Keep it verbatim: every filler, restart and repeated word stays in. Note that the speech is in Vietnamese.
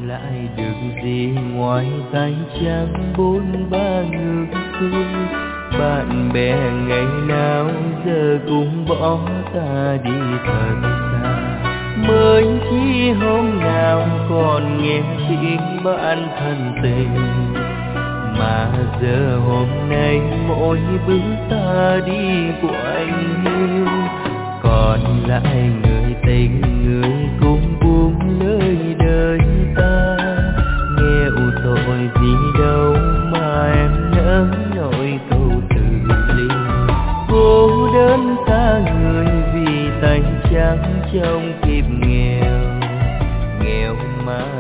lại được gì ngoài tay trắng bốn ba ngược xuôi. Bạn bè ngày nào giờ cũng bỏ ta đi thật xa, mới chỉ hôm nào còn nghe tiếng bạn thân tình. Mà giờ hôm nay mỗi bước ta đi của anh yêu, còn lại người tình người cũng buông lời đời ta. Nghèo tội gì đâu mà em nỡ nỗi câu từ ly, cô đơn xa người vì tay trắng trong kiếp nghèo. Nghèo mà